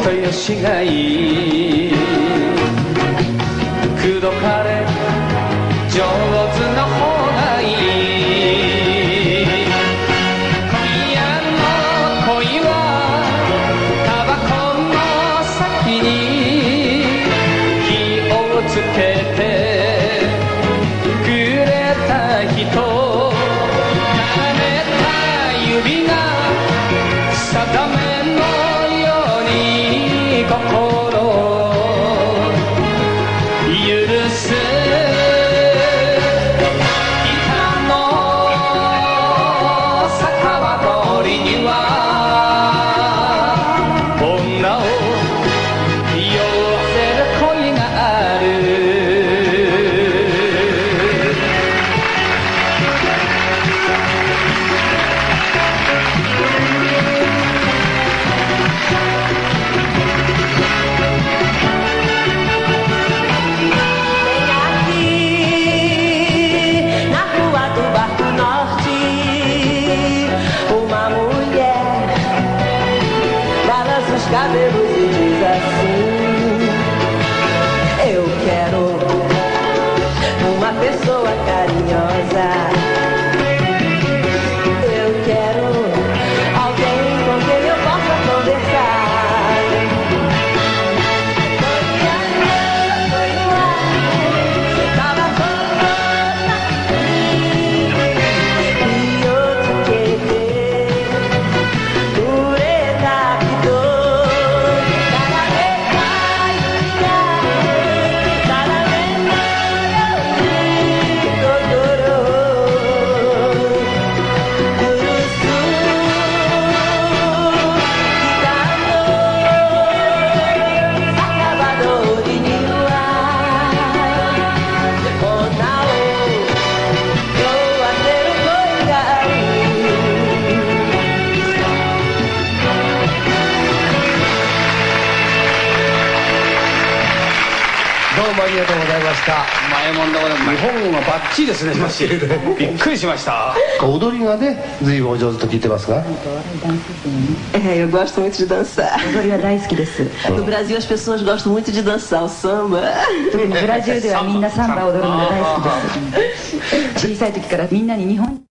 人よしがい口説かれ上手な方がいい今夜の恋はタバコの先に火をつけてくれた人舐めた指が定めのように心を許す北の酒場通りには女を酔わせる恋がある cabelos e diz assim: eu quero uma pessoa carinhosa, eu quero alguém com quem eu possa conversar. どうもありがとうございました。 前もんだから日本語がバッチリですね。しかしびっくりしました。 踊りがね、随分お上手と聞いてますが。 Eu gosto muito de dançar. No Brasil as pessoas gostam muito de dançar o samba. ブラジルではみんなサンバを踊るのが大好きです。小さい時からみんなに日本